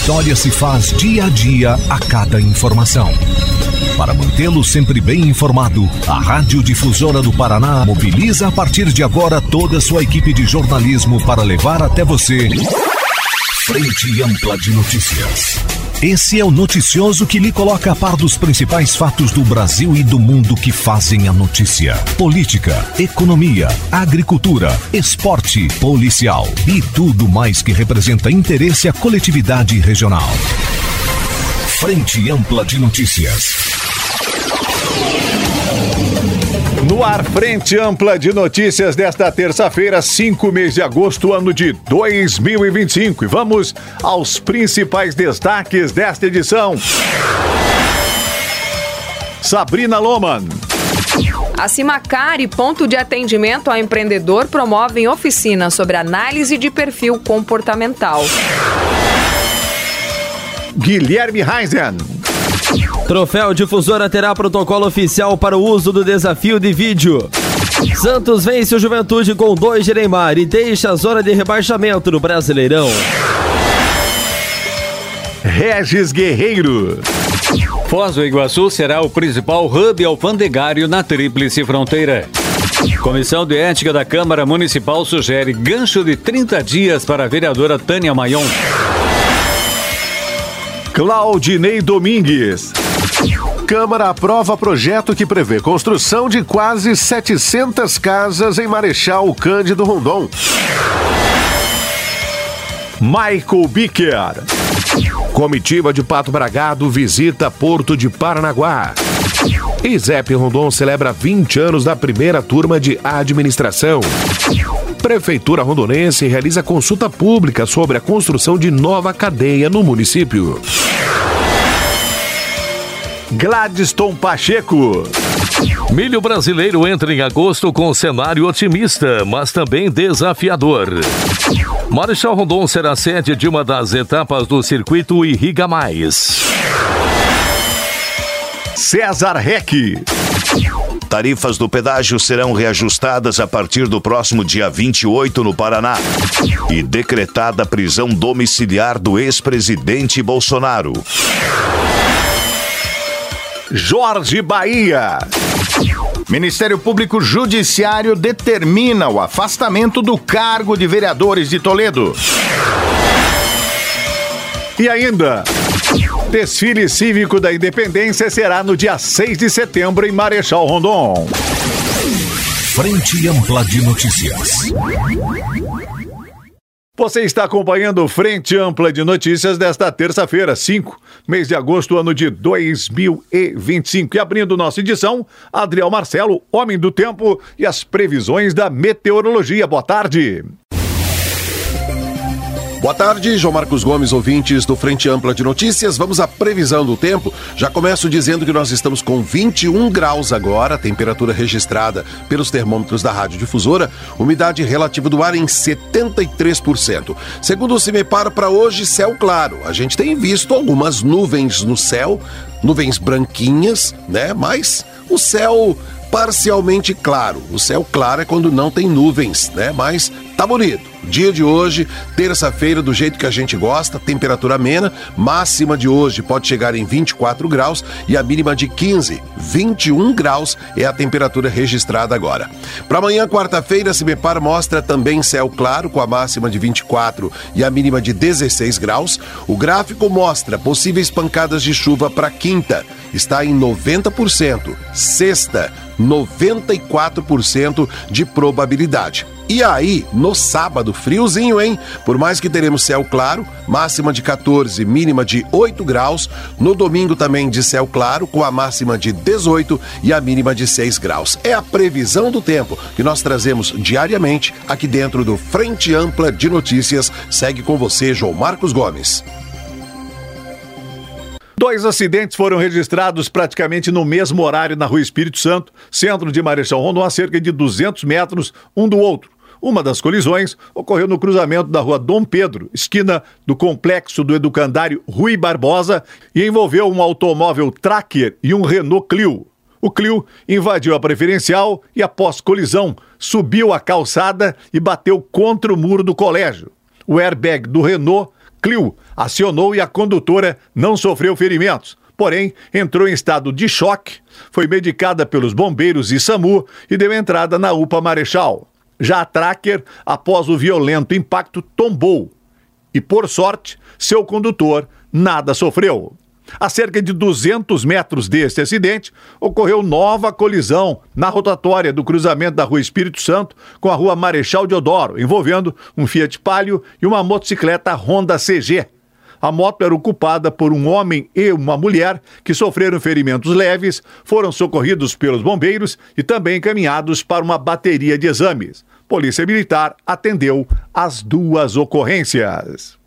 história se faz dia a dia a cada informação. Para mantê-lo sempre bem informado, a Rádio Difusora do Paraná mobiliza a partir de agora toda a sua equipe de jornalismo para levar até você Frente Ampla de Notícias. Esse é o noticioso que lhe coloca a par dos principais fatos do Brasil e do mundo que fazem a notícia. Política, economia, agricultura, esporte, policial e tudo mais que representa interesse à coletividade regional. Frente Ampla de Notícias. No ar, Frente Ampla de Notícias desta terça-feira, 5 mês de agosto, ano de 2025. E vamos aos principais destaques desta edição. Sabrina Lohmann. A Cimacari, ponto de atendimento ao empreendedor, promovem oficina sobre análise de perfil comportamental. Guilherme Heisen. Troféu Difusora terá protocolo oficial para o uso do desafio de vídeo. Santos vence o Juventude com 2 de Neymar e deixa a zona de rebaixamento no Brasileirão. Regis Guerreiro. Foz do Iguaçu será o principal hub alfandegário na Tríplice Fronteira. Comissão de Ética da Câmara Municipal sugere gancho de 30 dias para a vereadora Tânia Mayon. Claudinei Domingues. Câmara aprova projeto que prevê construção de quase 700 casas em Marechal Cândido Rondon. Michael Bicker. Comitiva de Pato Bragado visita Porto de Paranaguá. ISEP Rondon celebra 20 anos da primeira turma de administração. Prefeitura rondonense realiza consulta pública sobre a construção de nova cadeia no município. Gladstone Pacheco. Milho brasileiro entra em agosto com cenário otimista, mas também desafiador. Marechal Rondon será sede de uma das etapas do circuito Irriga Mais. César Reck. Tarifas do pedágio serão reajustadas a partir do próximo dia 28 no Paraná. E decretada a prisão domiciliar do ex-presidente Bolsonaro. Jorge Bahia. Ministério Público Judiciário determina o afastamento do cargo de vereadores de Toledo. E ainda, desfile cívico da Independência será no dia 6 de setembro em Marechal Rondon. Frente Ampla de Notícias. Você está acompanhando Frente Ampla de Notícias desta terça-feira, 5, mês de agosto, ano de 2025. E abrindo nossa edição, Adriel Marcelo, homem do tempo e as previsões da meteorologia. Boa tarde. Boa tarde, João Marcos Gomes, ouvintes do Frente Ampla de Notícias. Vamos à previsão do tempo. Já começo dizendo que nós estamos com 21 graus agora, temperatura registrada pelos termômetros da Rádio Difusora, umidade relativa do ar em 73%. Segundo o CIMEPAR, para hoje, céu claro. A gente tem visto algumas nuvens no céu, nuvens branquinhas, né? Mas o céu parcialmente claro. O céu claro é quando não tem nuvens, né? Mas tá bonito. Dia de hoje, terça-feira, do jeito que a gente gosta, temperatura amena, máxima de hoje pode chegar em 24 graus e a mínima de 15. 21 graus é a temperatura registrada agora. Para amanhã, quarta-feira, a CIMEPAR mostra também céu claro, com a máxima de 24 e a mínima de 16 graus. O gráfico mostra possíveis pancadas de chuva para quinta, está em 90%. Sexta, 94% de probabilidade. E aí, no sábado, friozinho, hein? Por mais que teremos céu claro, máxima de 14, mínima de 8 graus. No domingo também de céu claro, com a máxima de 18 e a mínima de 6 graus. É a previsão do tempo que nós trazemos diariamente aqui dentro do Frente Ampla de Notícias. Segue com você, João Marcos Gomes. 2 acidentes foram registrados praticamente no mesmo horário na Rua Espírito Santo, centro de Marechal Rondon, a cerca de 200 metros um do outro. Uma das colisões ocorreu no cruzamento da Rua Dom Pedro, esquina do complexo do educandário Rui Barbosa, e envolveu um automóvel Tracker e um Renault Clio. O Clio invadiu a preferencial e, após colisão, subiu a calçada e bateu contra o muro do colégio. O airbag do Renault Clio acionou e a condutora não sofreu ferimentos. Porém, entrou em estado de choque, foi medicada pelos bombeiros e SAMU e deu entrada na UPA Marechal. Já a Tracker, após o violento impacto, tombou. E, por sorte, seu condutor nada sofreu. A cerca de 200 metros deste acidente, ocorreu nova colisão na rotatória do cruzamento da Rua Espírito Santo com a Rua Marechal Deodoro, envolvendo um Fiat Palio e uma motocicleta Honda CG. A moto era ocupada por um homem e uma mulher que sofreram ferimentos leves, foram socorridos pelos bombeiros e também encaminhados para uma bateria de exames. Polícia Militar atendeu as duas ocorrências.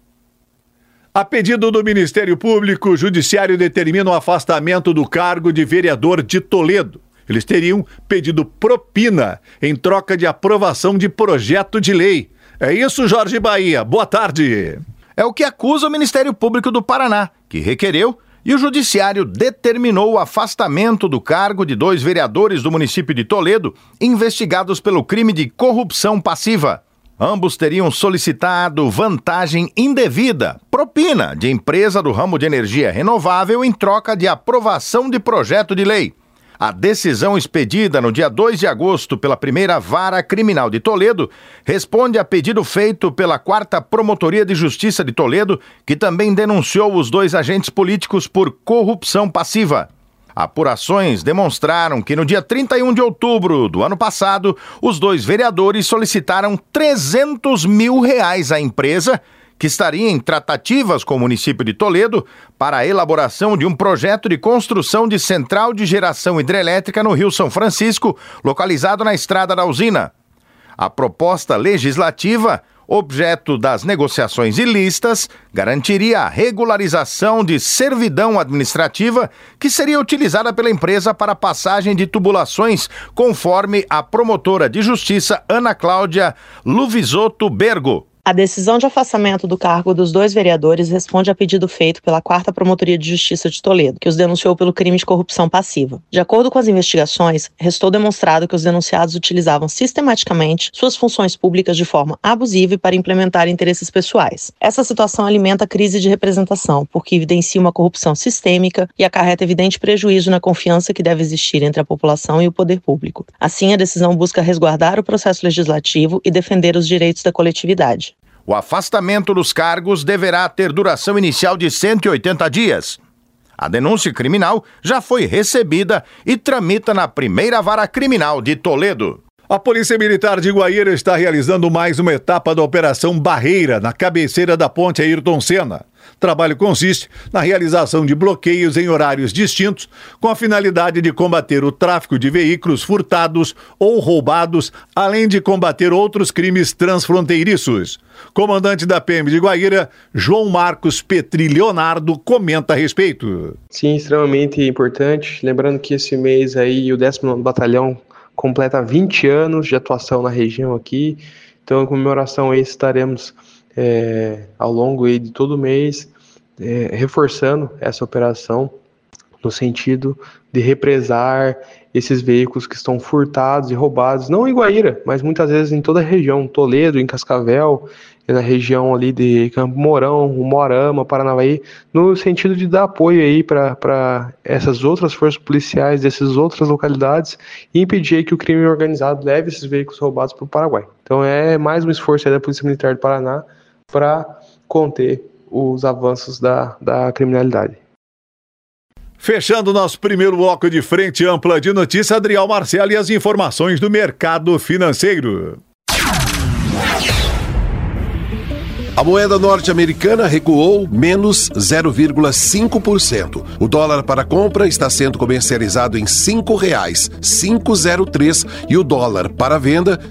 A pedido do Ministério Público, o Judiciário determina o afastamento do cargo de vereador de Toledo. Eles teriam pedido propina em troca de aprovação de projeto de lei. É isso, Jorge Bahia. Boa tarde. É o que acusa o Ministério Público do Paraná, que requereu e o Judiciário determinou o afastamento do cargo de 2 vereadores do município de Toledo, investigados pelo crime de corrupção passiva. Ambos teriam solicitado vantagem indevida, propina, de empresa do ramo de energia renovável em troca de aprovação de projeto de lei. A decisão expedida no dia 2 de agosto pela primeira Vara Criminal de Toledo responde a pedido feito pela 4ª Promotoria de Justiça de Toledo, que também denunciou os 2 agentes políticos por corrupção passiva. Apurações demonstraram que no dia 31 de outubro do ano passado, os 2 vereadores solicitaram R$300 mil à empresa, que estaria em tratativas com o município de Toledo para a elaboração de um projeto de construção de central de geração hidrelétrica no Rio São Francisco, localizado na Estrada da Usina. A proposta legislativa, objeto das negociações ilícitas, garantiria a regularização de servidão administrativa que seria utilizada pela empresa para passagem de tubulações, conforme a promotora de justiça Ana Cláudia Luvisotto Bergo. A decisão de afastamento do cargo dos 2 vereadores responde a pedido feito pela 4ª Promotoria de Justiça de Toledo, que os denunciou pelo crime de corrupção passiva. De acordo com as investigações, restou demonstrado que os denunciados utilizavam sistematicamente suas funções públicas de forma abusiva e para implementar interesses pessoais. Essa situação alimenta a crise de representação, porque evidencia uma corrupção sistêmica e acarreta evidente prejuízo na confiança que deve existir entre a população e o poder público. Assim, a decisão busca resguardar o processo legislativo e defender os direitos da coletividade. O afastamento dos cargos deverá ter duração inicial de 180 dias. A denúncia criminal já foi recebida e tramita na primeira Vara Criminal de Toledo. A Polícia Militar de Guaíra está realizando mais uma etapa da Operação Barreira, na cabeceira da ponte Ayrton Senna. O trabalho consiste na realização de bloqueios em horários distintos, com a finalidade de combater o tráfico de veículos furtados ou roubados, além de combater outros crimes transfronteiriços. Comandante da PM de Guaíra, João Marcos Petri Leonardo, comenta a respeito. Sim, extremamente importante. Lembrando que esse mês aí o 19º Batalhão completa 20 anos de atuação na região aqui. Então, em comemoração a isso, estaremos ao longo aí de todo o mês reforçando essa operação no sentido de represar esses veículos que estão furtados e roubados, não em Guaíra, mas muitas vezes em toda a região, Toledo, em Cascavel, na região ali de Campo Mourão, Umuarama, Paranavaí, no sentido de dar apoio aí para essas outras forças policiais dessas outras localidades e impedir que o crime organizado leve esses veículos roubados para o Paraguai. Então é mais um esforço aí da Polícia Militar do Paraná para conter os avanços da criminalidade. Fechando nosso primeiro bloco de Frente Ampla de Notícia, Adriel Marcelo e as informações do mercado financeiro. A moeda norte-americana recuou menos 0,5%. O dólar para compra está sendo comercializado em R$ 5,503 e o dólar para venda R$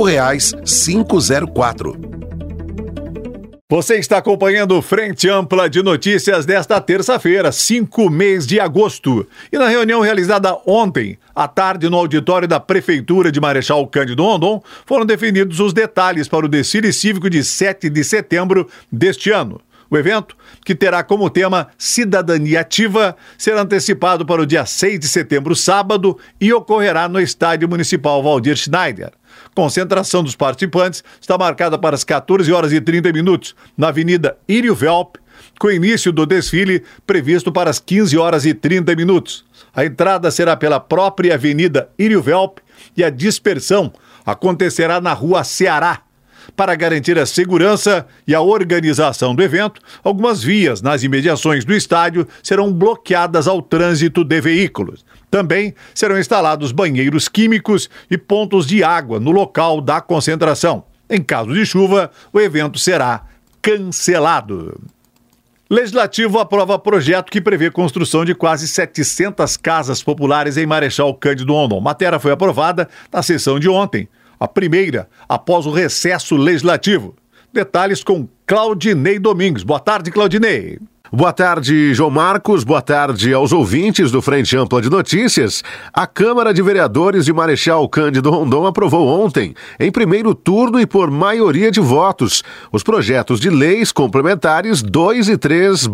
5,504. Você está acompanhando Frente Ampla de Notícias desta terça-feira, 5 de agosto. E na reunião realizada ontem, à tarde, no auditório da Prefeitura de Marechal Cândido Rondon, foram definidos os detalhes para o desfile cívico de 7 de setembro deste ano. O evento, que terá como tema Cidadania Ativa, será antecipado para o dia 6 de setembro, sábado, e ocorrerá no Estádio Municipal Valdir Schneider. Concentração dos participantes está marcada para as 14 horas e 30 minutos na Avenida Írio Velp, com início do desfile previsto para as 15 horas e 30 minutos. A entrada será pela própria Avenida Írio Velp e a dispersão acontecerá na Rua Ceará. Para garantir a segurança e a organização do evento, algumas vias nas imediações do estádio serão bloqueadas ao trânsito de veículos. Também serão instalados banheiros químicos e pontos de água no local da concentração. Em caso de chuva, o evento será cancelado. Legislativo aprova projeto que prevê construção de quase 700 casas populares em Marechal Cândido Rondon. Matéria foi aprovada na sessão de ontem, a primeira após o recesso legislativo. Detalhes com Claudinei Domingos. Boa tarde, Claudinei. Boa tarde, João Marcos. Boa tarde aos ouvintes do Frente Ampla de Notícias. A Câmara de Vereadores de Marechal Cândido Rondon aprovou ontem, em primeiro turno e por maioria de votos, os projetos de leis complementares 2 e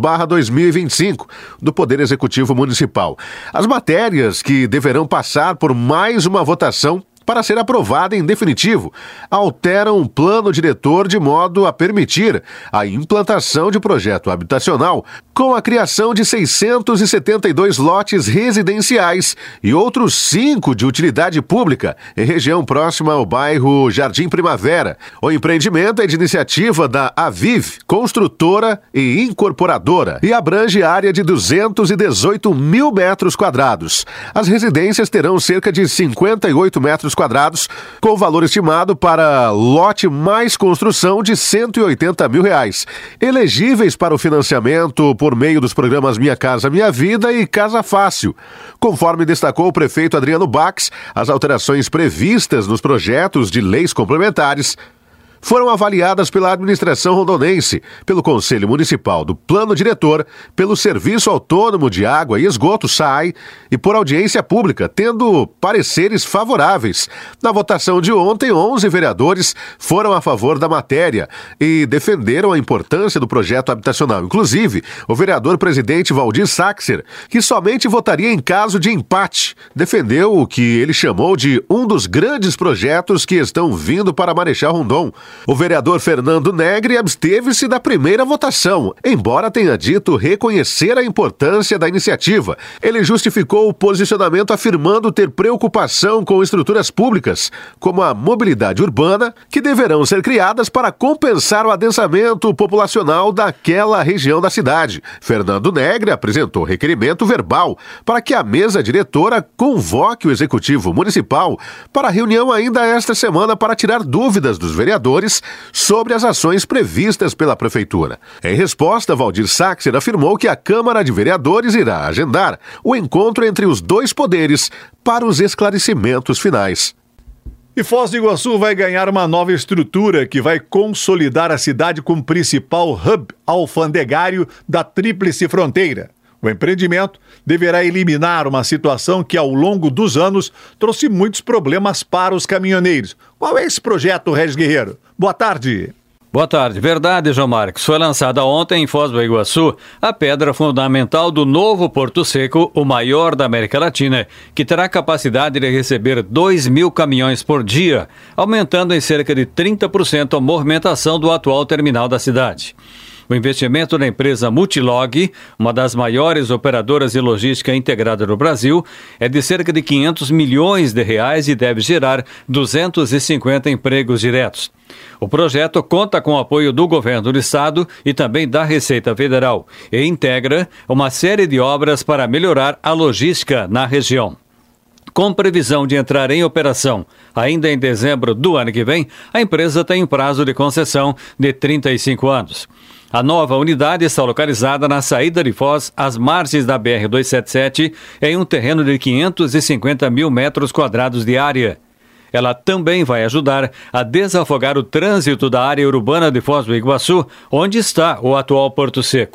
3/2025 do Poder Executivo Municipal. As matérias que deverão passar por mais uma votação para ser aprovada em definitivo, alteram o plano diretor de modo a permitir a implantação de projeto habitacional com a criação de 672 lotes residenciais e outros 5 de utilidade pública em região próxima ao bairro Jardim Primavera. O empreendimento é de iniciativa da Aviv, construtora e incorporadora, e abrange área de 218 mil metros quadrados. As residências terão cerca de 58 metros quadrados, com valor estimado para lote mais construção de R$180 mil, elegíveis para o financiamento por meio dos programas Minha Casa Minha Vida e Casa Fácil. Conforme destacou o prefeito Adriano Bax, as alterações previstas nos projetos de leis complementares foram avaliadas pela administração rondonense, pelo Conselho Municipal do Plano Diretor, pelo Serviço Autônomo de Água e Esgoto, SAI, e por audiência pública, tendo pareceres favoráveis. Na votação de ontem, 11 vereadores foram a favor da matéria e defenderam a importância do projeto habitacional. Inclusive, o vereador presidente Valdir Saxer, que somente votaria em caso de empate, defendeu o que ele chamou de um dos grandes projetos que estão vindo para Marechal Rondon. O vereador Fernando Negri absteve-se da primeira votação, embora tenha dito reconhecer a importância da iniciativa. Ele justificou o posicionamento afirmando ter preocupação com estruturas públicas, como a mobilidade urbana, que deverão ser criadas para compensar o adensamento populacional daquela região da cidade. Fernando Negri apresentou requerimento verbal para que a mesa diretora convoque o Executivo Municipal para a reunião ainda esta semana para tirar dúvidas dos vereadores sobre as ações previstas pela Prefeitura. Em resposta, Valdir Saxer afirmou que a Câmara de Vereadores irá agendar o encontro entre os dois poderes para os esclarecimentos finais. E Foz do Iguaçu vai ganhar uma nova estrutura que vai consolidar a cidade como principal hub alfandegário da Tríplice Fronteira. O empreendimento deverá eliminar uma situação que, ao longo dos anos, trouxe muitos problemas para os caminhoneiros. Qual é esse projeto, Regis Guerreiro? Boa tarde. Boa tarde. Verdade, João Marcos. Foi lançada ontem em Foz do Iguaçu a pedra fundamental do novo Porto Seco, o maior da América Latina, que terá capacidade de receber 2.000 caminhões por dia, aumentando em cerca de 30% a movimentação do atual terminal da cidade. O investimento da empresa Multilog, uma das maiores operadoras de logística integrada no Brasil, é de cerca de R$500 milhões e deve gerar 250 empregos diretos. O projeto conta com o apoio do governo do estado e também da Receita Federal e integra uma série de obras para melhorar a logística na região. Com previsão de entrar em operação ainda em dezembro do ano que vem, a empresa tem um prazo de concessão de 35 anos. A nova unidade está localizada na saída de Foz, às margens da BR-277, em um terreno de 550 mil metros quadrados de área. Ela também vai ajudar a desafogar o trânsito da área urbana de Foz do Iguaçu, onde está o atual Porto Seco.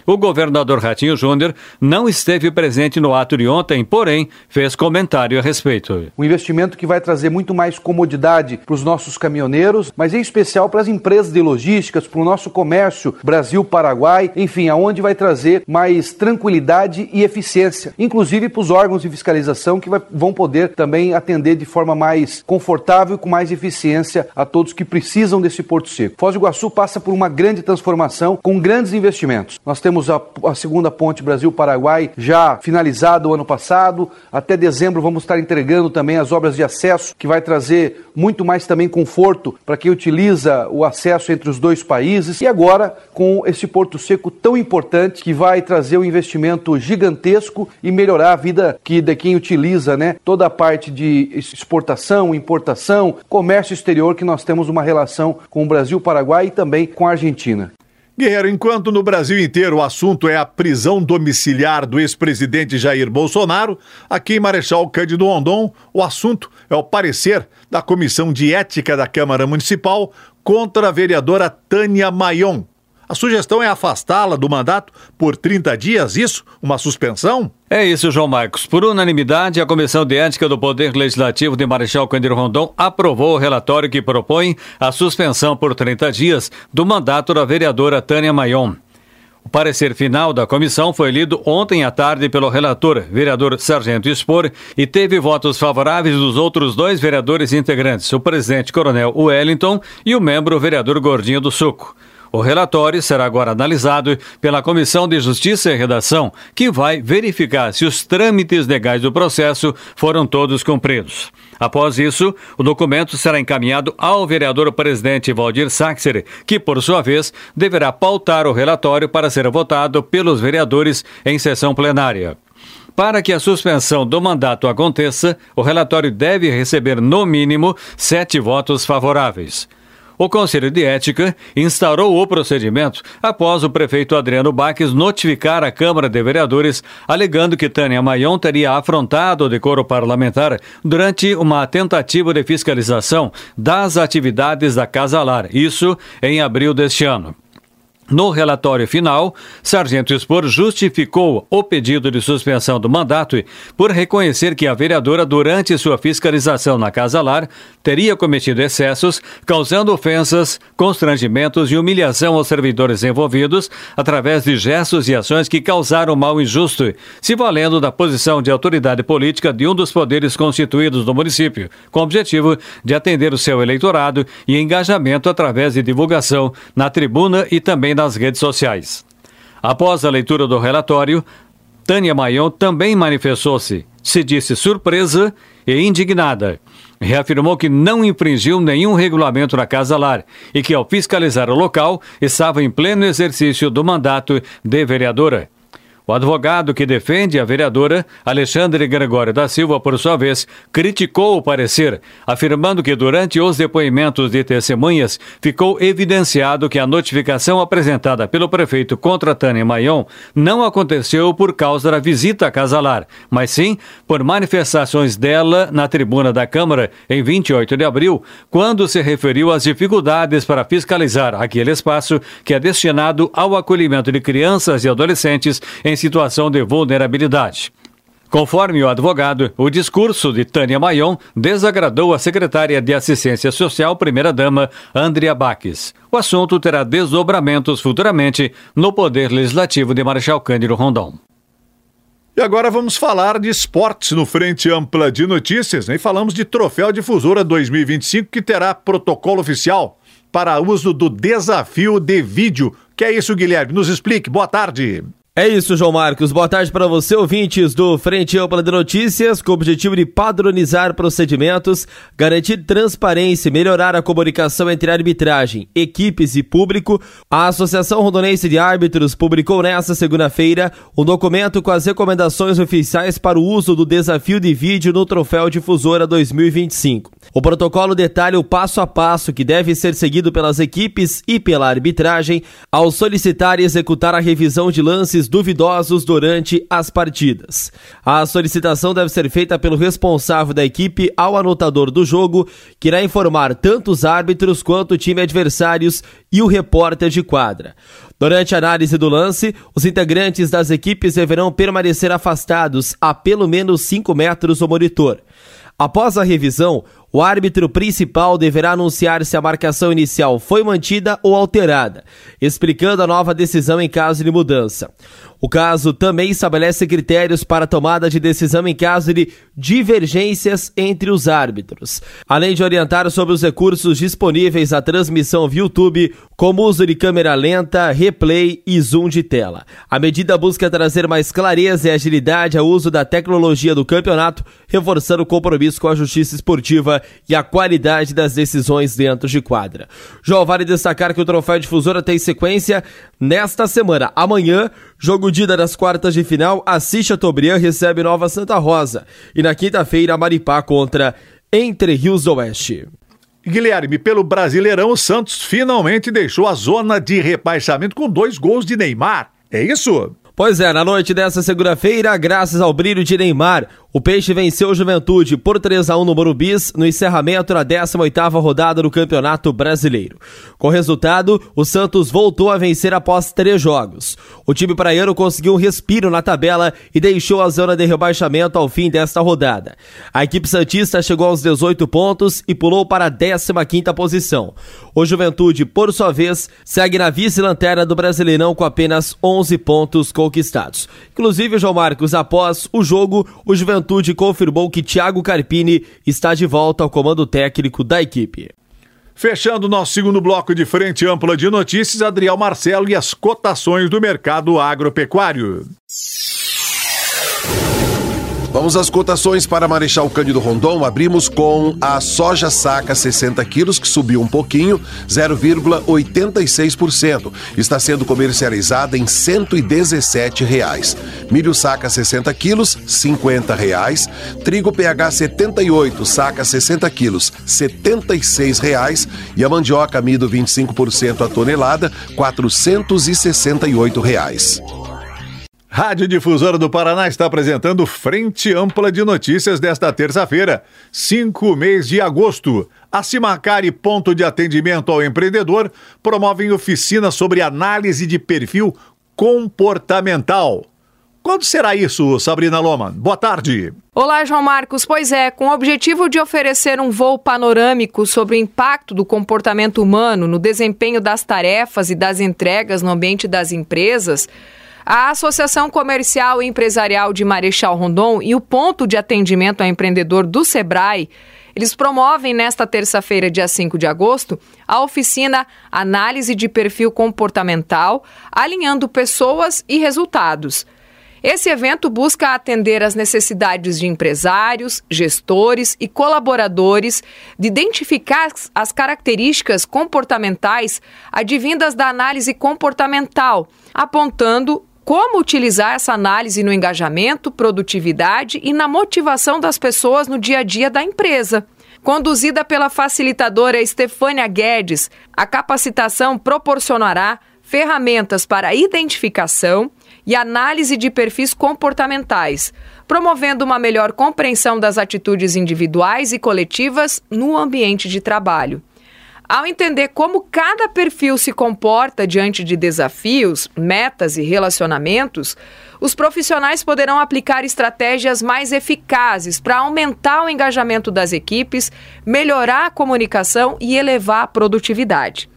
O governador Ratinho Júnior não esteve presente no ato de ontem, porém fez comentário a respeito. Um investimento que vai trazer muito mais comodidade para os nossos caminhoneiros, mas em especial para as empresas de logísticas, para o nosso comércio Brasil-Paraguai, enfim, aonde vai trazer mais tranquilidade e eficiência, inclusive para os órgãos de fiscalização que vão poder também atender de forma mais confortável e com mais eficiência a todos que precisam desse Porto Seco. Foz do Iguaçu passa por uma grande transformação com grandes investimentos. Nós temos a segunda ponte Brasil-Paraguai já finalizada o ano passado. Até dezembro vamos estar entregando também as obras de acesso, que vai trazer muito mais também conforto para quem utiliza o acesso entre os dois países. E agora com esse Porto Seco tão importante, que vai trazer um investimento gigantesco e melhorar a vida de quem utiliza, né, toda a parte de exportação, importação, comércio exterior, que nós temos uma relação com o Brasil, Paraguai e também com a Argentina. Guerreiro, enquanto no Brasil inteiro o assunto é a prisão domiciliar do ex-presidente Jair Bolsonaro, aqui em Marechal Cândido Rondon, o assunto é o parecer da Comissão de Ética da Câmara Municipal contra a vereadora Tânia Mayon. A sugestão é afastá-la do mandato por 30 dias, isso? Uma suspensão? É isso, João Marcos. Por unanimidade, a Comissão de Ética do Poder Legislativo de Marechal Cândido Rondon aprovou o relatório que propõe a suspensão por 30 dias do mandato da vereadora Tânia Mayon. O parecer final da comissão foi lido ontem à tarde pelo relator, vereador Sargento Expor, e teve votos favoráveis dos outros 2 vereadores integrantes, o presidente Coronel Wellington e o membro vereador Gordinho do Suco. O relatório será agora analisado pela Comissão de Justiça e Redação, que vai verificar se os trâmites legais do processo foram todos cumpridos. Após isso, o documento será encaminhado ao vereador presidente Valdir Saxer, que, por sua vez, deverá pautar o relatório para ser votado pelos vereadores em sessão plenária. Para que a suspensão do mandato aconteça, o relatório deve receber, no mínimo, 7 votos favoráveis. O Conselho de Ética instaurou o procedimento após o prefeito Adriano Baques notificar a Câmara de Vereadores, alegando que Tânia Mayon teria afrontado o decoro parlamentar durante uma tentativa de fiscalização das atividades da Casa Lar, isso em abril deste ano. No relatório final, Sargento Expor justificou o pedido de suspensão do mandato por reconhecer que a vereadora, durante sua fiscalização na Casa Lar, teria cometido excessos, causando ofensas, constrangimentos e humilhação aos servidores envolvidos, através de gestos e ações que causaram mal injusto, se valendo da posição de autoridade política de um dos poderes constituídos do município, com o objetivo de atender o seu eleitorado e engajamento através de divulgação na tribuna e também nas redes sociais. Após a leitura do relatório, Tânia Mayon também manifestou-se, se disse surpresa e indignada. Reafirmou que não infringiu nenhum regulamento na Casa Lar e que, ao fiscalizar o local, estava em pleno exercício do mandato de vereadora. O advogado que defende a vereadora, Alexandre Gregório da Silva, por sua vez, criticou o parecer, afirmando que durante os depoimentos de testemunhas ficou evidenciado que a notificação apresentada pelo prefeito contra Tânia Mayon não aconteceu por causa da visita à Casa Lar, mas sim por manifestações dela na tribuna da Câmara em 28 de abril, quando se referiu às dificuldades para fiscalizar aquele espaço que é destinado ao acolhimento de crianças e adolescentes em situação de vulnerabilidade. Conforme o advogado, o discurso de Tânia Mayon desagradou a secretária de Assistência Social, primeira-dama, Andrea Baques. O assunto terá desdobramentos futuramente no Poder Legislativo de Marechal Cândido Rondon. E agora vamos falar de esportes no Frente Ampla de Notícias, né? E falamos de Troféu Difusora 2025, que terá protocolo oficial para uso do desafio de vídeo. Que é isso, Guilherme? Nos explique. Boa tarde. É isso, João Marcos. Boa tarde para você, ouvintes do Frente Ampla de Notícias, com o objetivo de padronizar procedimentos, garantir transparência e melhorar a comunicação entre arbitragem, equipes e público. A Associação Rondonense de Árbitros publicou nesta segunda-feira um documento com as recomendações oficiais para o uso do desafio de vídeo no Troféu Difusora 2025. O protocolo detalha o passo a passo que deve ser seguido pelas equipes e pela arbitragem ao solicitar e executar a revisão de lances lances duvidosos durante as partidas. A solicitação deve ser feita pelo responsável da equipe ao anotador do jogo, que irá informar tanto os árbitros quanto o time adversários e o repórter de quadra. Durante a análise do lance, os integrantes das equipes deverão permanecer afastados a pelo menos 5 metros do monitor. Após a revisão, o árbitro principal deverá anunciar se a marcação inicial foi mantida ou alterada, explicando a nova decisão em caso de mudança. O caso também estabelece critérios para a tomada de decisão em caso de divergências entre os árbitros, além de orientar sobre os recursos disponíveis à transmissão via YouTube, como uso de câmera lenta, replay e zoom de tela. A medida busca trazer mais clareza e agilidade ao uso da tecnologia do campeonato, reforçando o compromisso com a justiça esportiva e a qualidade das decisões dentro de quadra. João, vale destacar que o Troféu Difusora tem sequência nesta semana. Amanhã, jogo de ida das quartas de final, a Chateaubriand recebe Nova Santa Rosa. E na quinta-feira, Maripá contra Entre Rios do Oeste. Guilherme, pelo Brasileirão, o Santos finalmente deixou a zona de rebaixamento com 2 gols de Neymar. É isso? Pois é, na noite dessa segunda-feira, graças ao brilho de Neymar, o Peixe venceu o Juventude por 3-1 no Morumbis, no encerramento da 18ª rodada do Campeonato Brasileiro. Com o resultado, o Santos voltou a vencer após 3 jogos. O time praiano conseguiu um respiro na tabela e deixou a zona de rebaixamento ao fim desta rodada. A equipe santista chegou aos 18 pontos e pulou para a 15ª posição. O Juventude, por sua vez, segue na vice-lanterna do Brasileirão com apenas 11 pontos conquistados. Inclusive, João Marcos, após o jogo, o Juventude confirmou que Thiago Carpini está de volta ao comando técnico da equipe. Fechando nosso segundo bloco de Frente Ampla de Notícias, Adriel Marcelo e as cotações do mercado agropecuário. Vamos às cotações para Marechal Cândido Rondon. Abrimos com a soja saca 60 quilos, que subiu um pouquinho, 0,86%. Está sendo comercializada em R$ 117. Milho saca 60 quilos, R$ 50. Trigo PH 78, saca 60 quilos, R$ 76. E a mandioca amido 25% a tonelada, R$ 468. Rádio Difusora do Paraná está apresentando Frente Ampla de Notícias desta terça-feira, 5 mês de agosto. A Simacari, ponto de atendimento ao empreendedor, promove oficina sobre análise de perfil comportamental. Quando será isso, Sabrina Loman? Boa tarde. Olá, João Marcos. Pois é, com o objetivo de oferecer um voo panorâmico sobre o impacto do comportamento humano no desempenho das tarefas e das entregas no ambiente das empresas, a Associação Comercial e Empresarial de Marechal Rondon e o Ponto de Atendimento ao Empreendedor do Sebrae, eles promovem nesta terça-feira, dia 5 de agosto, a oficina Análise de Perfil Comportamental, alinhando pessoas e resultados. Esse evento busca atender às necessidades de empresários, gestores e colaboradores de identificar as características comportamentais advindas da análise comportamental, apontando como utilizar essa análise no engajamento, produtividade e na motivação das pessoas no dia a dia da empresa. Conduzida pela facilitadora Estefânia Guedes, a capacitação proporcionará ferramentas para identificação e análise de perfis comportamentais, promovendo uma melhor compreensão das atitudes individuais e coletivas no ambiente de trabalho. Ao entender como cada perfil se comporta diante de desafios, metas e relacionamentos, os profissionais poderão aplicar estratégias mais eficazes para aumentar o engajamento das equipes, melhorar a comunicação e elevar a produtividade.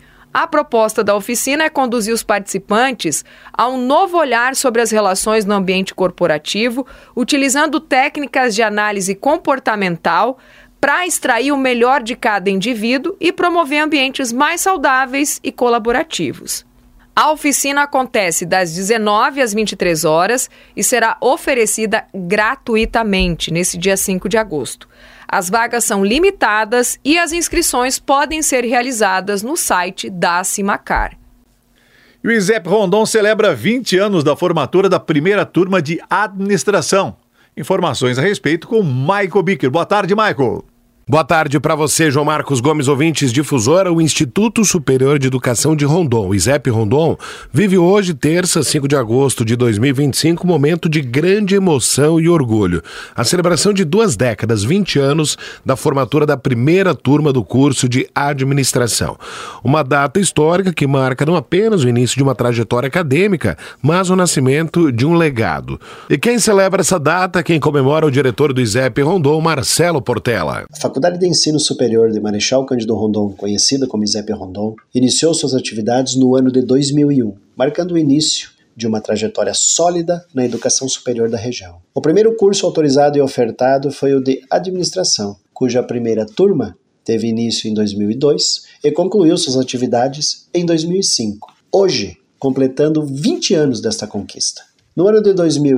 A proposta da oficina é conduzir os participantes a um novo olhar sobre as relações no ambiente corporativo, utilizando técnicas de análise comportamental para extrair o melhor de cada indivíduo e promover ambientes mais saudáveis e colaborativos. A oficina acontece das 19 às 23 horas e será oferecida gratuitamente nesse dia 5 de agosto. As vagas são limitadas e as inscrições podem ser realizadas no site da Simacar. E o ISEP Rondon celebra 20 anos da formatura da primeira turma de administração. Informações a respeito com Michael Bicker. Boa tarde, Michael. Boa tarde para você, João Marcos Gomes, ouvintes Difusora. O Instituto Superior de Educação de Rondon, o ISEP Rondon, vive hoje, terça, 5 de agosto de 2025, um momento de grande emoção e orgulho. A celebração de 2 décadas, 20 anos, da formatura da primeira turma do curso de administração. Uma data histórica que marca não apenas o início de uma trajetória acadêmica, mas o nascimento de um legado. E quem celebra essa data, quem comemora, o diretor do ISEP Rondon, Marcelo Portela. A Faculdade de Ensino Superior de Marechal Cândido Rondon, conhecida como ISEP Rondon, iniciou suas atividades no ano de 2001, marcando o início de uma trajetória sólida na educação superior da região. O primeiro curso autorizado e ofertado foi o de Administração, cuja primeira turma teve início em 2002 e concluiu suas atividades em 2005, hoje completando 20 anos desta conquista. No ano de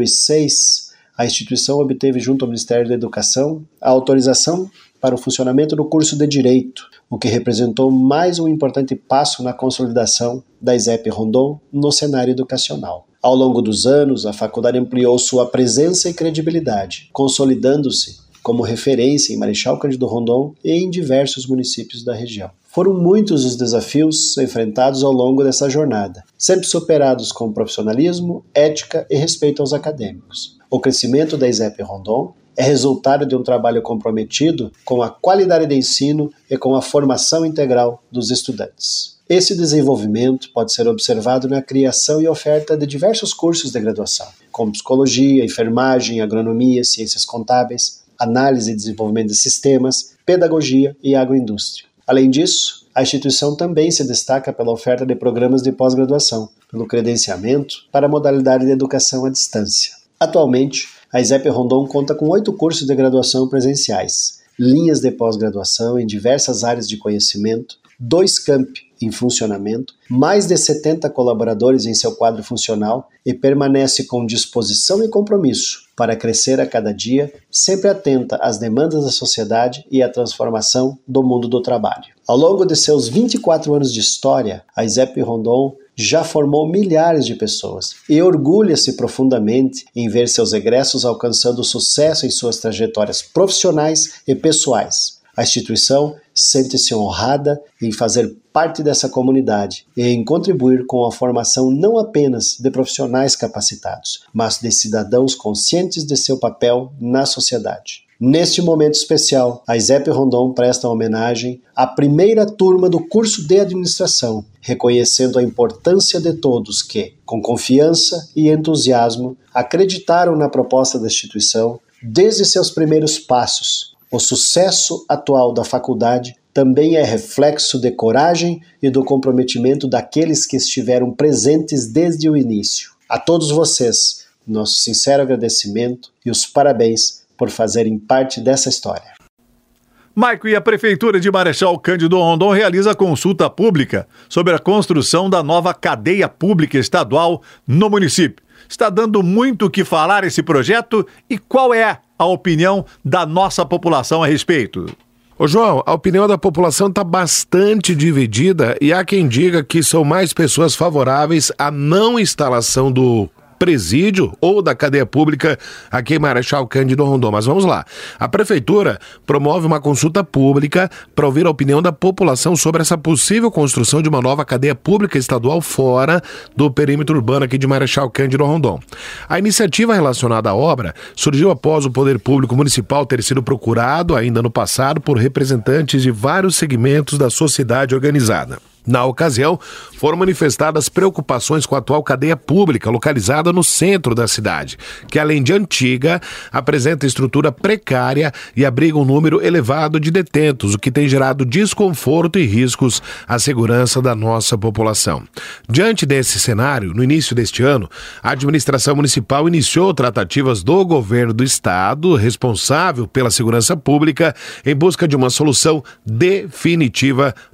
2006, a instituição obteve junto ao Ministério da Educação a autorização para o funcionamento do curso de Direito, o que representou mais um importante passo na consolidação da ISEP Rondon no cenário educacional. Ao longo dos anos, a faculdade ampliou sua presença e credibilidade, consolidando-se como referência em Marechal Cândido Rondon e em diversos municípios da região. Foram muitos os desafios enfrentados ao longo dessa jornada, sempre superados com profissionalismo, ética e respeito aos acadêmicos. O crescimento da ISEP Rondon é resultado de um trabalho comprometido com a qualidade de ensino e com a formação integral dos estudantes. Esse desenvolvimento pode ser observado na criação e oferta de diversos cursos de graduação, como psicologia, enfermagem, agronomia, ciências contábeis, análise e desenvolvimento de sistemas, pedagogia e agroindústria. Além disso, a instituição também se destaca pela oferta de programas de pós-graduação, pelo credenciamento para a modalidade de educação à distância. Atualmente, a ISEP Rondon conta com 8 cursos de graduação presenciais, linhas de pós-graduação em diversas áreas de conhecimento, 2 campi em funcionamento, mais de 70 colaboradores em seu quadro funcional e permanece com disposição e compromisso para crescer a cada dia, sempre atenta às demandas da sociedade e à transformação do mundo do trabalho. Ao longo de seus 24 anos de história, a ISEP Rondon já formou milhares de pessoas e orgulha-se profundamente em ver seus egressos alcançando sucesso em suas trajetórias profissionais e pessoais. A instituição sente-se honrada em fazer parte dessa comunidade e em contribuir com a formação não apenas de profissionais capacitados, mas de cidadãos conscientes de seu papel na sociedade. Neste momento especial, a ISEP Rondon presta homenagem à primeira turma do curso de administração, reconhecendo a importância de todos que, com confiança e entusiasmo, acreditaram na proposta da instituição desde seus primeiros passos. O sucesso atual da faculdade também é reflexo de coragem e do comprometimento daqueles que estiveram presentes desde o início. A todos vocês, nosso sincero agradecimento e os parabéns por fazerem parte dessa história. Maico, e a Prefeitura de Marechal Cândido Rondon realiza consulta pública sobre a construção da nova cadeia pública estadual no município. Está dando muito o que falar esse projeto e qual é a opinião da nossa população a respeito? Ô João, a opinião da população está bastante dividida e há quem diga que são mais pessoas favoráveis à não instalação do presídio ou da cadeia pública aqui em Marechal Cândido Rondon. Mas vamos lá. A Prefeitura promove uma consulta pública para ouvir a opinião da população sobre essa possível construção de uma nova cadeia pública estadual fora do perímetro urbano aqui de Marechal Cândido Rondon. A iniciativa relacionada à obra surgiu após o Poder Público Municipal ter sido procurado ainda no passado por representantes de vários segmentos da sociedade organizada. Na ocasião, foram manifestadas preocupações com a atual cadeia pública localizada no centro da cidade, que além de antiga, apresenta estrutura precária e abriga um número elevado de detentos, o que tem gerado desconforto e riscos à segurança da nossa população. Diante desse cenário, no início deste ano, a administração municipal iniciou tratativas do governo do estado, responsável pela segurança pública, em busca de uma solução definitiva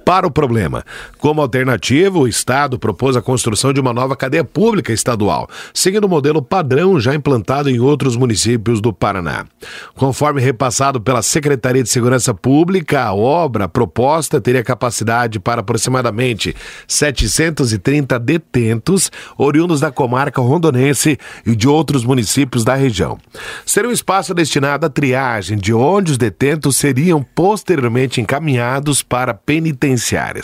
para o problema. Como alternativa, o Estado propôs a construção de uma nova cadeia pública estadual, seguindo o modelo padrão já implantado em outros municípios do Paraná. Conforme repassado pela Secretaria de Segurança Pública, a obra proposta teria capacidade para aproximadamente 730 detentos, oriundos da comarca rondonense e de outros municípios da região. Seria um espaço destinado à triagem, de onde os detentos seriam posteriormente encaminhados para penitenciárias.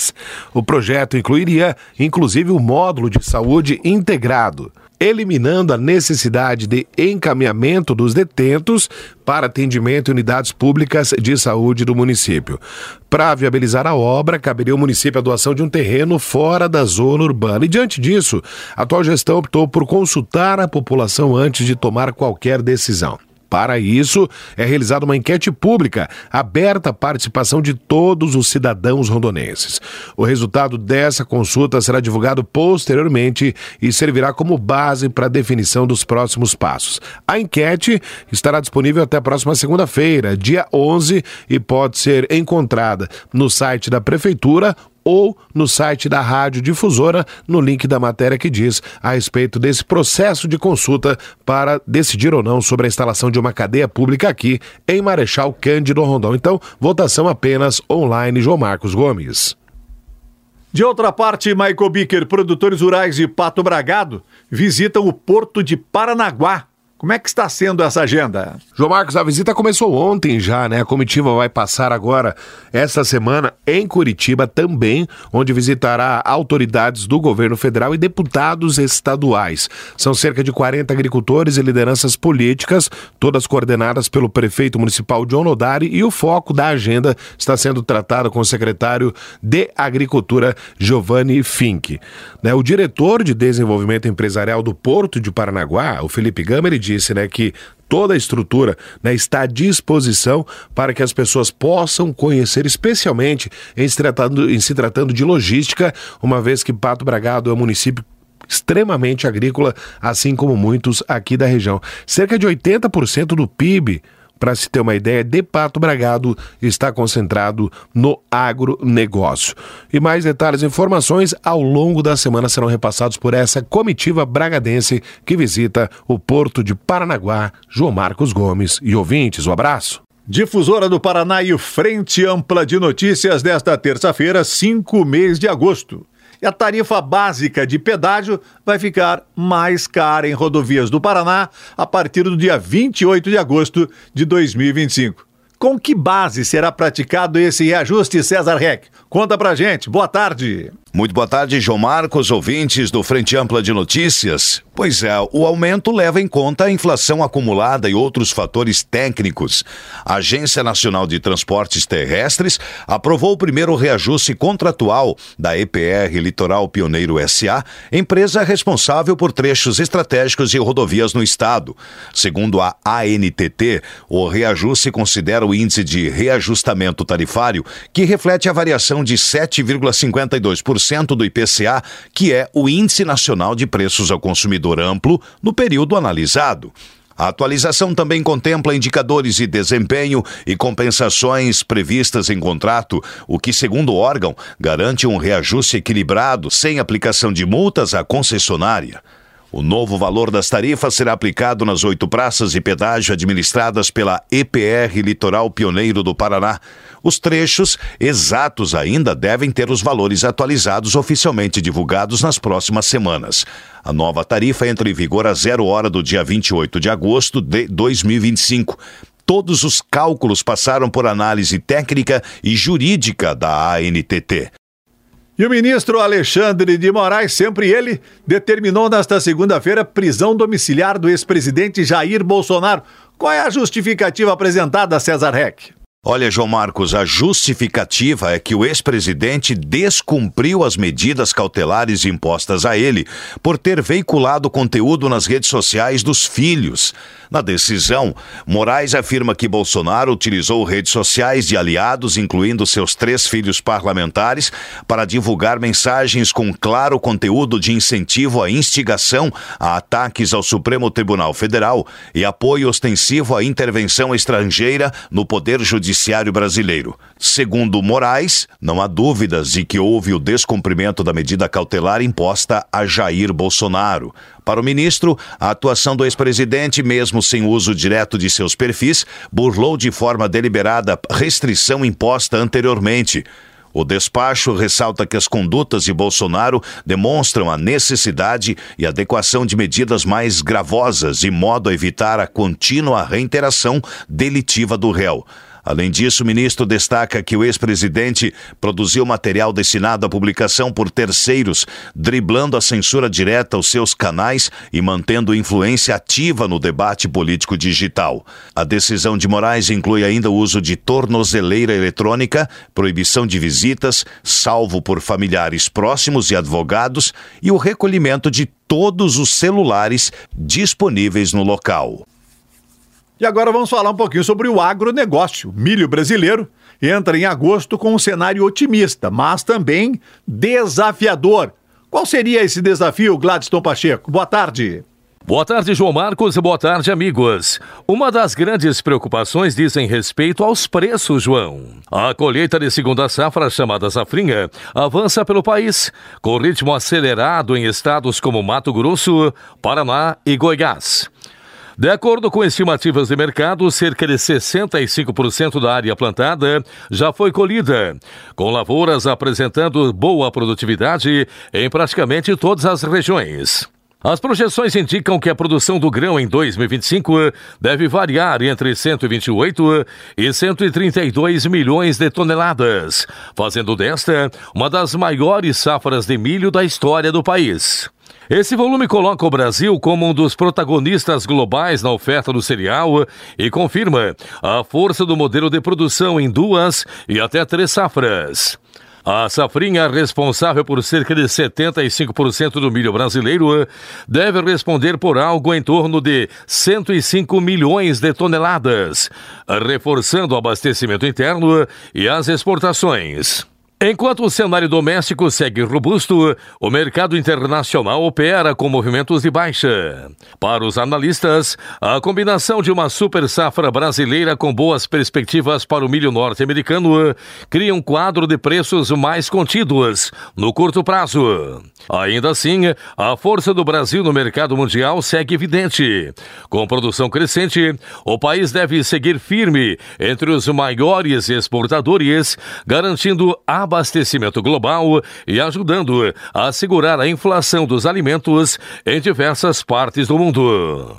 O projeto incluiria, inclusive, o módulo de saúde integrado, eliminando a necessidade de encaminhamento dos detentos para atendimento em unidades públicas de saúde do município. Para viabilizar a obra, caberia ao município a doação de um terreno fora da zona urbana. E diante disso, a atual gestão optou por consultar a população antes de tomar qualquer decisão. Para isso, é realizada uma enquete pública, aberta à participação de todos os cidadãos rondonenses. O resultado dessa consulta será divulgado posteriormente e servirá como base para a definição dos próximos passos. A enquete estará disponível até a próxima segunda-feira, dia 11, e pode ser encontrada no site da Prefeitura ou no site da Rádio Difusora, no link da matéria que diz a respeito desse processo de consulta para decidir ou não sobre a instalação de uma cadeia pública aqui em Marechal Cândido Rondon. Então, votação apenas online. João Marcos Gomes. De outra parte, Michael Bicker, produtores rurais de Pato Bragado, visitam o Porto de Paranaguá. Como é que está sendo essa agenda? João Marcos, a visita começou ontem já, né? A comitiva vai passar agora, esta semana, em Curitiba também, onde visitará autoridades do governo federal e deputados estaduais. São cerca de 40 agricultores e lideranças políticas, todas coordenadas pelo prefeito municipal John Nodari, e o foco da agenda está sendo tratado com o secretário de Agricultura, Giovanni Fink. O diretor de desenvolvimento empresarial do Porto de Paranaguá, o Felipe Gama, ele disse, que toda a estrutura, está à disposição para que as pessoas possam conhecer, especialmente em se tratando de logística, uma vez que Pato Bragado é um município extremamente agrícola, assim como muitos aqui da região. Cerca de 80% do PIB, para se ter uma ideia, de Pato Bragado está concentrado no agronegócio. E mais detalhes e informações ao longo da semana serão repassados por essa comitiva bragadense que visita o Porto de Paranaguá. João Marcos Gomes e ouvintes, um abraço. Difusora do Paraná e o Frente Ampla de Notícias desta terça-feira, 5 mês de agosto. E a tarifa básica de pedágio vai ficar mais cara em rodovias do Paraná a partir do dia 28 de agosto de 2025. Com que base será praticado esse reajuste, César Reck? Conta pra gente. Boa tarde. Muito boa tarde, João Marcos, ouvintes do Frente Ampla de Notícias. Pois é, o aumento leva em conta a inflação acumulada e outros fatores técnicos. A Agência Nacional de Transportes Terrestres aprovou o primeiro reajuste contratual da EPR Litoral Pioneiro S.A., empresa responsável por trechos estratégicos de rodovias no estado. Segundo a ANTT, o reajuste considera o índice de reajustamento tarifário, que reflete a variação de 7,52% do IPCA, que é o Índice Nacional de Preços ao Consumidor Amplo, no período analisado. A atualização também contempla indicadores de desempenho e compensações previstas em contrato, o que, segundo o órgão, garante um reajuste equilibrado sem aplicação de multas à concessionária. O novo valor das tarifas será aplicado nas 8 praças de pedágio administradas pela EPR Litoral Pioneiro do Paraná. Os trechos exatos ainda devem ter os valores atualizados oficialmente divulgados nas próximas semanas. A nova tarifa entra em vigor a 0 hora do dia 28 de agosto de 2025. Todos os cálculos passaram por análise técnica e jurídica da ANTT. E o ministro Alexandre de Moraes, sempre ele, determinou nesta segunda-feira prisão domiciliar do ex-presidente Jair Bolsonaro. Qual é a justificativa apresentada, César Reck? Olha, João Marcos, a justificativa é que o ex-presidente descumpriu as medidas cautelares impostas a ele por ter veiculado conteúdo nas redes sociais dos filhos. Na decisão, Moraes afirma que Bolsonaro utilizou redes sociais de aliados, incluindo seus 3 filhos parlamentares, para divulgar mensagens com claro conteúdo de incentivo à instigação a ataques ao Supremo Tribunal Federal e apoio ostensivo à intervenção estrangeira no Poder Judiciário judiciário brasileiro. Segundo Moraes, não há dúvidas de que houve o descumprimento da medida cautelar imposta a Jair Bolsonaro. Para o ministro, a atuação do ex-presidente, mesmo sem uso direto de seus perfis, burlou de forma deliberada restrição imposta anteriormente. O despacho ressalta que as condutas de Bolsonaro demonstram a necessidade e adequação de medidas mais gravosas, de modo a evitar a contínua reiteração delitiva do réu. Além disso, o ministro destaca que o ex-presidente produziu material destinado à publicação por terceiros, driblando a censura direta aos seus canais e mantendo influência ativa no debate político digital. A decisão de Moraes inclui ainda o uso de tornozeleira eletrônica, proibição de visitas, salvo por familiares próximos e advogados, e o recolhimento de todos os celulares disponíveis no local. E agora vamos falar um pouquinho sobre o agronegócio. Milho brasileiro entra em agosto com um cenário otimista, mas também desafiador. Qual seria esse desafio, Gladstone Pacheco? Boa tarde. Boa tarde, João Marcos. Boa tarde, amigos. Uma das grandes preocupações dizem respeito aos preços, João. A colheita de segunda safra, chamada safrinha, avança pelo país, com ritmo acelerado em estados como Mato Grosso, Paraná e Goiás. De acordo com estimativas de mercado, cerca de 65% da área plantada já foi colhida, com lavouras apresentando boa produtividade em praticamente todas as regiões. As projeções indicam que a produção do grão em 2025 deve variar entre 128 e 132 milhões de toneladas, fazendo desta uma das maiores safras de milho da história do país. Esse volume coloca o Brasil como um dos protagonistas globais na oferta do cereal e confirma a força do modelo de produção em 2 e até 3 safras. A safrinha, responsável por cerca de 75% do milho brasileiro, deve responder por algo em torno de 105 milhões de toneladas, reforçando o abastecimento interno e as exportações. Enquanto o cenário doméstico segue robusto, o mercado internacional opera com movimentos de baixa. Para os analistas, a combinação de uma super safra brasileira com boas perspectivas para o milho norte-americano cria um quadro de preços mais contidos no curto prazo. Ainda assim, a força do Brasil no mercado mundial segue evidente. Com produção crescente, o país deve seguir firme entre os maiores exportadores, garantindo abastecimento global e ajudando a segurar a inflação dos alimentos em diversas partes do mundo.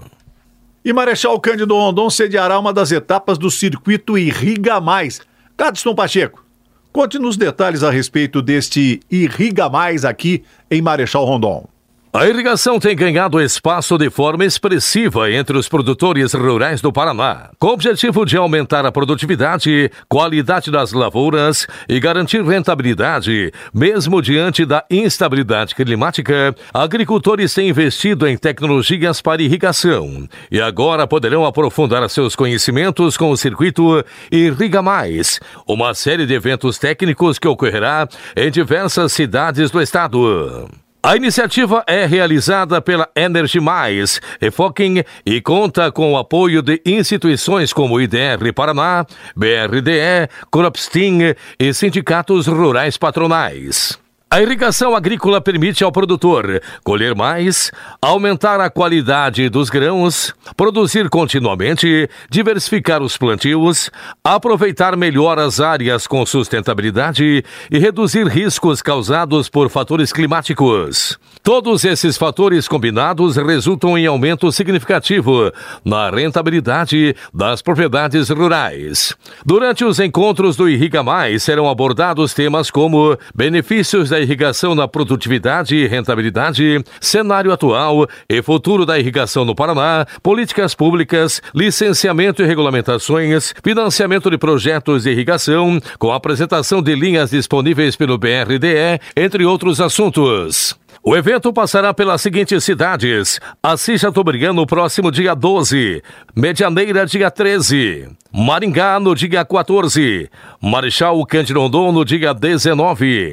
E Marechal Cândido Rondon sediará uma das etapas do circuito Irriga Mais. Gladstone Pacheco, conte-nos detalhes a respeito deste Irriga Mais aqui em Marechal Rondon. A irrigação tem ganhado espaço de forma expressiva entre os produtores rurais do Paraná, com o objetivo de aumentar a produtividade, qualidade das lavouras e garantir rentabilidade. Mesmo diante da instabilidade climática, agricultores têm investido em tecnologias para irrigação e agora poderão aprofundar seus conhecimentos com o circuito Irriga Mais, uma série de eventos técnicos que ocorrerá em diversas cidades do estado. A iniciativa é realizada pela Energy Mais, Efoquim e conta com o apoio de instituições como IDR Paraná, BRDE, Cropstim e sindicatos rurais patronais. A irrigação agrícola permite ao produtor colher mais, aumentar a qualidade dos grãos, produzir continuamente, diversificar os plantios, aproveitar melhor as áreas com sustentabilidade e reduzir riscos causados por fatores climáticos. Todos esses fatores combinados resultam em aumento significativo na rentabilidade das propriedades rurais. Durante os encontros do Irriga Mais serão abordados temas como benefícios da irrigação na produtividade e rentabilidade, cenário atual e futuro da irrigação no Paraná, políticas públicas, licenciamento e regulamentações, financiamento de projetos de irrigação, com apresentação de linhas disponíveis pelo BRDE, entre outros assuntos. O evento passará pelas seguintes cidades: Assis Chateaubriand no próximo dia 12, Medianeira dia 13, Maringá no dia 14, Marechal Cândido Rondon no dia 19.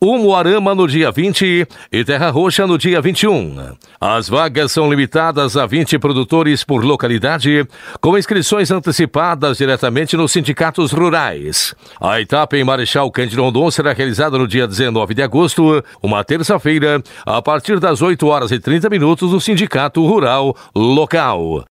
Umuarama no dia 20 e Terra Roxa no dia 21. As vagas são limitadas a 20 produtores por localidade, com inscrições antecipadas diretamente nos sindicatos rurais. A etapa em Marechal Cândido Rondon será realizada no dia 19 de agosto, uma terça-feira, a partir das 8h30 no Sindicato Rural local.